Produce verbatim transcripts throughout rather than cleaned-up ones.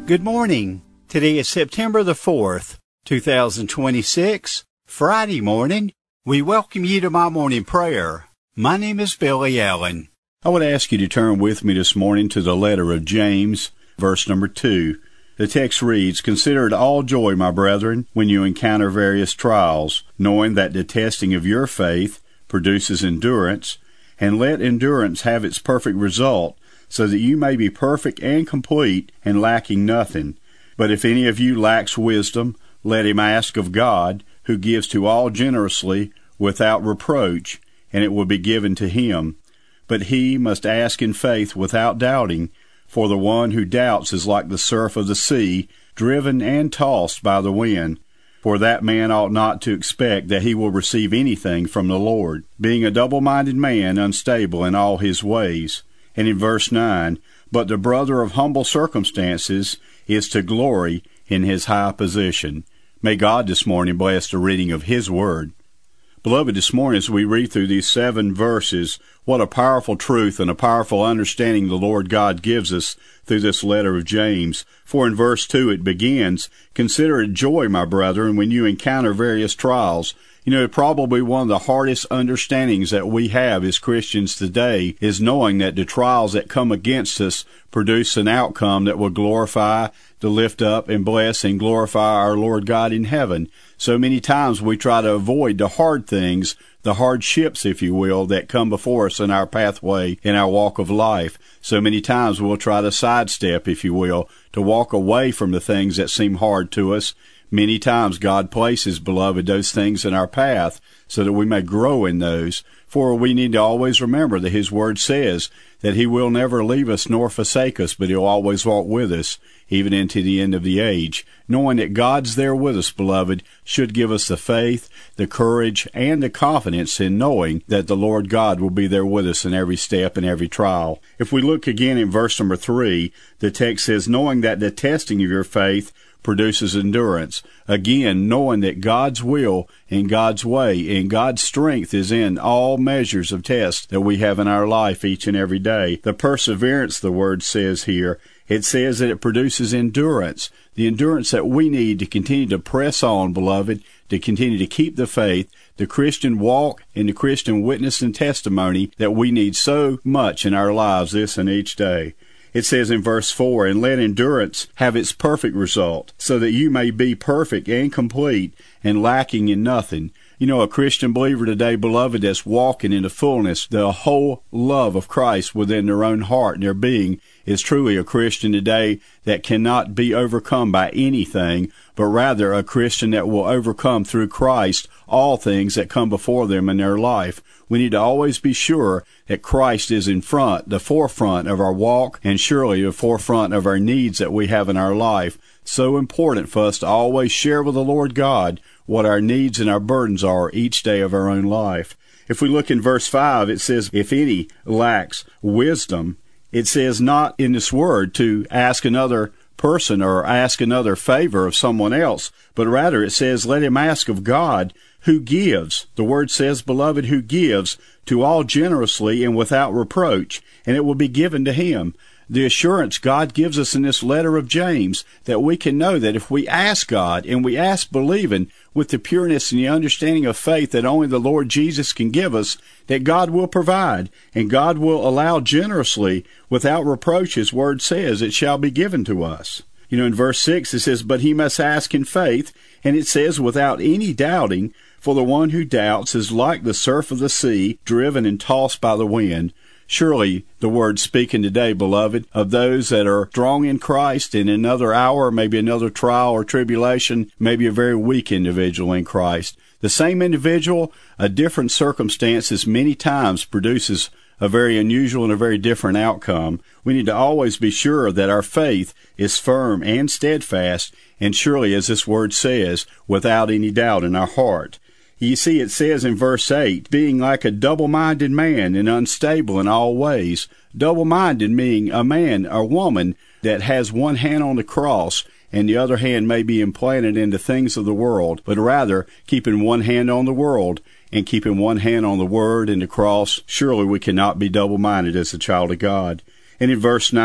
Good morning. Today is September the fourth, two thousand twenty-six, Friday morning. We welcome you to my morning prayer. My name is Billy Allen. I would ask you to turn with me this morning to the letter of James, verse number two. The text reads, "Consider it all joy, my brethren, when you encounter various trials, knowing that the testing of your faith produces endurance, and let endurance have its perfect result, so that you may be perfect and complete and lacking nothing. But if any of you lacks wisdom, let him ask of God, who gives to all generously, without reproach, and it will be given to him. But he must ask in faith without doubting, for the one who doubts is like the surf of the sea, driven and tossed by the wind. For that man ought not to expect that he will receive anything from the Lord, being a double-minded man, unstable in all his ways." And in verse nine, "But the brother of humble circumstances is to glory in his high position." May God this morning bless the reading of His Word. Beloved, this morning as we read through these seven verses, what a powerful truth and a powerful understanding the Lord God gives us through this letter of James. For in verse two it begins, "Consider it joy, my brethren, when you encounter various trials." You know, probably one of the hardest understandings that we have as Christians today is knowing that the trials that come against us produce an outcome that will glorify, to lift up and bless and glorify our Lord God in heaven. So many times we try to avoid the hard things, the hardships, if you will, that come before us in our pathway, in our walk of life. So many times we'll try to sidestep, if you will, to walk away from the things that seem hard to us. Many times God places, beloved, those things in our path so that we may grow in those. For we need to always remember that His Word says that He will never leave us nor forsake us, but He'll always walk with us, even into the end of the age. Knowing that God's there with us, beloved, should give us the faith, the courage, and the confidence in knowing that the Lord God will be there with us in every step and every trial. If we look again in verse number three, the text says, "Knowing that the testing of your faith produces endurance." Again, knowing that God's will and God's way and God's strength is in all measures of tests that we have in our life each and every day. The perseverance, the Word says here, it says that it produces endurance. The endurance that we need to continue to press on, beloved, to continue to keep the faith, the Christian walk and the Christian witness and testimony that we need so much in our lives this and each day. It says in verse four, "And let endurance have its perfect result, so that you may be perfect and complete and lacking in nothing." You know, a Christian believer today, beloved, that's walking in the fullness, the whole love of Christ within their own heart and their being, is truly a Christian today that cannot be overcome by anything, but rather a Christian that will overcome through Christ all things that come before them in their life. We need to always be sure that Christ is in front, the forefront of our walk, and surely the forefront of our needs that we have in our life. So important for us to always share with the Lord God what our needs and our burdens are each day of our own life. If we look in verse five, it says, "If any lacks wisdom," it says not in this word to ask another person or ask another favor of someone else, but rather it says, let him ask of God, who gives. The Word says, beloved, who gives to all generously and without reproach, and it will be given to him. The assurance God gives us in this letter of James that we can know that if we ask God and we ask believing with the pureness and the understanding of faith that only the Lord Jesus can give us, that God will provide and God will allow generously without reproach. His Word says it shall be given to us. You know, in verse six it says, "But he must ask in faith," and it says without any doubting, "For the one who doubts is like the surf of the sea, driven and tossed by the wind." Surely the Word speaking today, beloved, of those that are strong in Christ in another hour, maybe another trial or tribulation, maybe a very weak individual in Christ. The same individual, a different circumstances many times produces a very unusual and a very different outcome. We need to always be sure that our faith is firm and steadfast, and surely, as this Word says, without any doubt in our heart. You see, it says in verse eight, being like a double-minded man and unstable in all ways. Double-minded meaning a man or woman that has one hand on the cross and the other hand may be implanted into things of the world, but rather keeping one hand on the world and keeping one hand on the Word and the cross. Surely we cannot be double-minded as a child of God. And in verse nine,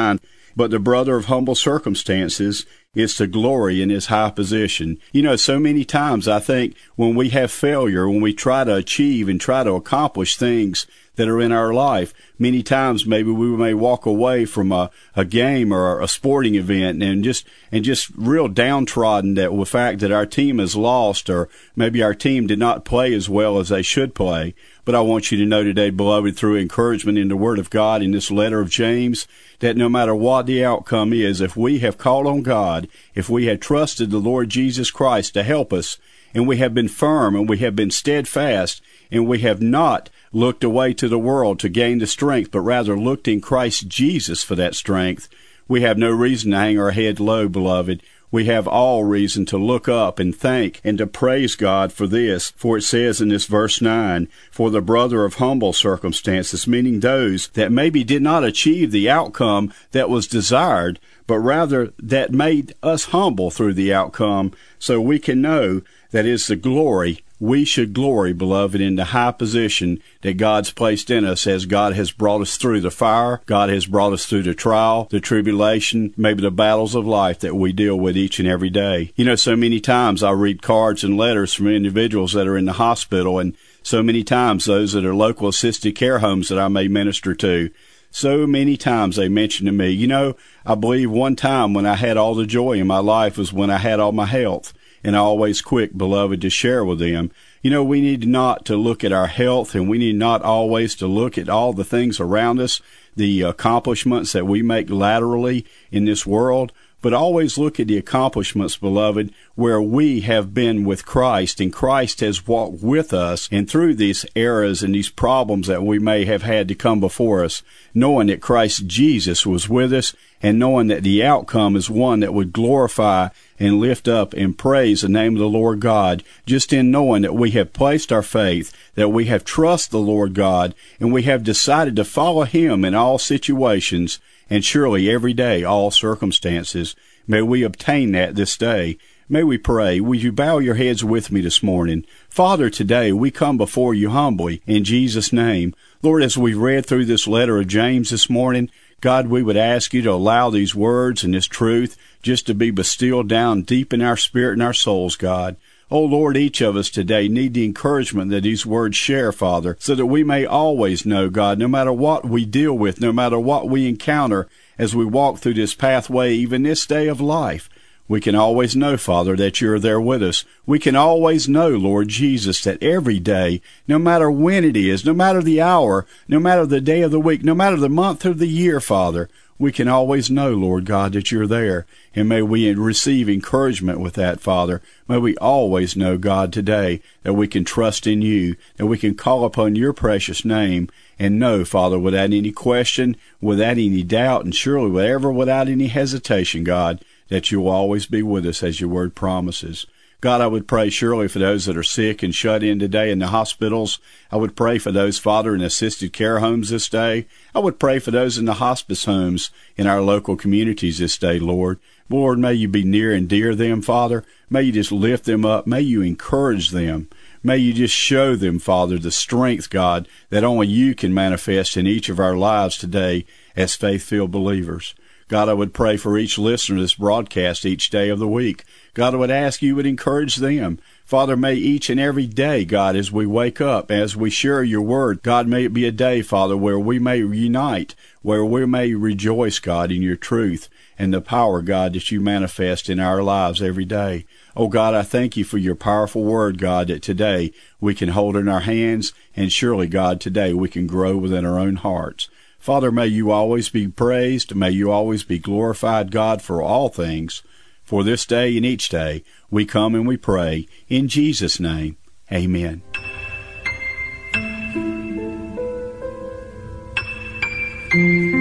But the brother of humble circumstances is to glory in his high position. You know, so many times I think when we have failure, when we try to achieve and try to accomplish things that are in our life, many times maybe we may walk away from a, a game or a sporting event and just and just real downtrodden that the fact that our team has lost, or maybe our team did not play as well as they should play. But I want you to know today, beloved, through encouragement in the Word of God in this letter of James, that no matter what the outcome is, if we have called on God, if we have trusted the Lord Jesus Christ to help us, and we have been firm and we have been steadfast, and we have not looked away to the world to gain the strength, but rather looked in Christ Jesus for that strength, we have no reason to hang our head low, beloved. We have all reason to look up and thank and to praise God for this. For it says in this verse nine, for the brother of humble circumstances, meaning those that maybe did not achieve the outcome that was desired, but rather that made us humble through the outcome, so we can know that is the glory. We should glory, beloved, in the high position that God's placed in us as God has brought us through the fire. God has brought us through the trial, the tribulation, maybe the battles of life that we deal with each and every day. You know, so many times I read cards and letters from individuals that are in the hospital, and so many times those that are local assisted care homes that I may minister to. So many times they mention to me, you know, I believe one time when I had all the joy in my life was when I had all my health. And always quick, beloved, to share with them. You know, we need not to look at our health, and we need not always to look at all the things around us, the accomplishments that we make laterally in this world, but always look at the accomplishments, beloved, where we have been with Christ, and Christ has walked with us, and through these eras and these problems that we may have had to come before us, knowing that Christ Jesus was with us, and knowing that the outcome is one that would glorify and lift up and praise the name of the Lord God, just in knowing that we have placed our faith, that we have trusted the Lord God, and we have decided to follow Him in all situations, and surely every day, all circumstances. May we obtain that this day. May we pray. Would you bow your heads with me this morning? Father, today we come before you humbly in Jesus' name. Lord, as we read through this letter of James this morning, God, we would ask you to allow these words and this truth just to be bestilled down deep in our spirit and our souls, God. Oh, Lord, each of us today need the encouragement that these words share, Father, so that we may always know, God, no matter what we deal with, no matter what we encounter as we walk through this pathway, even this day of life, we can always know, Father, that you're there with us. We can always know, Lord Jesus, that every day, no matter when it is, no matter the hour, no matter the day of the week, no matter the month or the year, Father, we can always know, Lord God, that you're there. And may we receive encouragement with that, Father. May we always know, God, today that we can trust in you, that we can call upon your precious name and know, Father, without any question, without any doubt, and surely whatever, without any hesitation, God, that you will always be with us as your word promises. God, I would pray surely for those that are sick and shut in today in the hospitals. I would pray for those, Father, in assisted care homes this day. I would pray for those in the hospice homes in our local communities this day, Lord. Lord, may you be near and dear them, Father. May you just lift them up. May you encourage them. May you just show them, Father, the strength, God, that only you can manifest in each of our lives today as faith-filled believers. God, I would pray for each listener to this broadcast each day of the week. God, I would ask you would encourage them. Father, may each and every day, God, as we wake up, as we share your word, God, may it be a day, Father, where we may unite, where we may rejoice, God, in your truth and the power, God, that you manifest in our lives every day. Oh, God, I thank you for your powerful word, God, that today we can hold in our hands, and surely, God, today we can grow within our own hearts. Father, may you always be praised. May you always be glorified, God, for all things. For this day and each day, we come and we pray. In Jesus' name, amen. Mm-hmm.